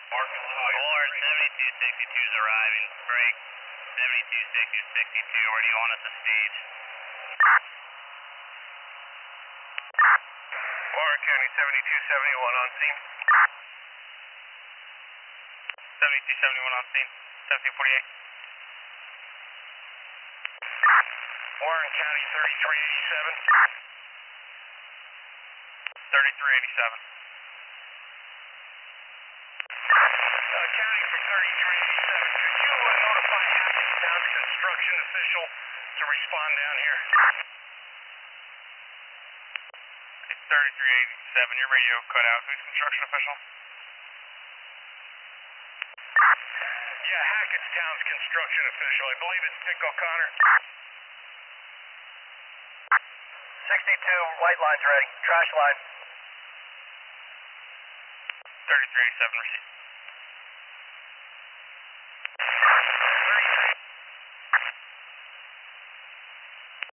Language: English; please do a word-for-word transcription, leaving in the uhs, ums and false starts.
Lord, seventy-two sixty-two is arriving. Break seventy-two sixty-two. Where do you want us to stage? Warren County seventy-two seventy-one on scene. seventy-two seventy-one on scene. seventeen forty-eight. Warren County thirty-three eighty-seven. thirty-three eighty-seven. Uh, County from thirty-three eighty-seven, could you uh, notify Hackett's Town's construction official to respond down here? It's thirty-three eighty-seven, your radio cut out. Who's construction official? Yeah, Hackett's Town's construction official. I believe it's Dick O'Connor. sixty-two, white line's ready. Trash line. thirty-three eighty-seven, receipt.